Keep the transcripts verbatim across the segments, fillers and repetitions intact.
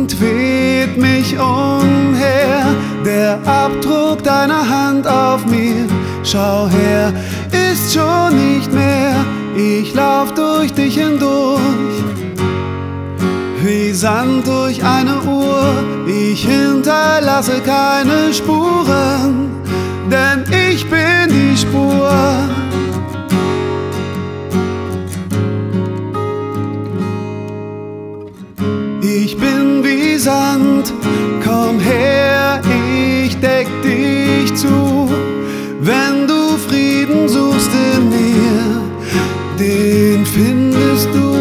Wind weht mich umher, der Abdruck deiner Hand auf mir. Schau her, ist schon nicht mehr, ich lauf durch dich hindurch. Wie Sand durch eine Uhr, ich hinterlasse keine Spuren, denn ich bin die Spur. Ich bin wie Sand, komm her, ich deck dich zu. Wenn du Frieden suchst in mir, den findest du.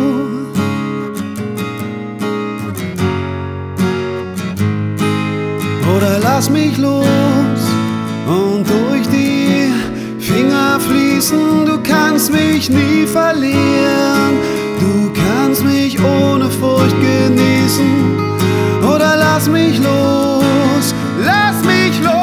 Oder lass mich los und durch die Finger fließen. Du kannst mich nie verlieren, du kannst mich ohne Furcht genießen. Oder lass mich los, lass mich los.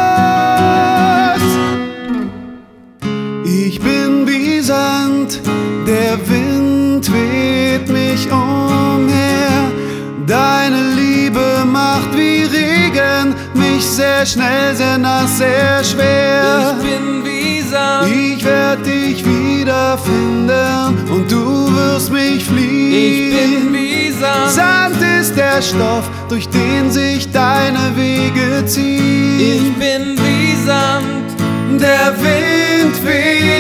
Ich bin wie Sand, der Wind weht mich umher. Deine Liebe macht wie Regen mich sehr schnell, sehr nass, sehr schwer. Ich bin wie Sand, ich werd dich wiederfinden und du wirst mich fliehen. ich bin wie Sand, Sand ist der Stoff, durch den sich deine Wege ziehen. ich bin wie Sand, der Wind weht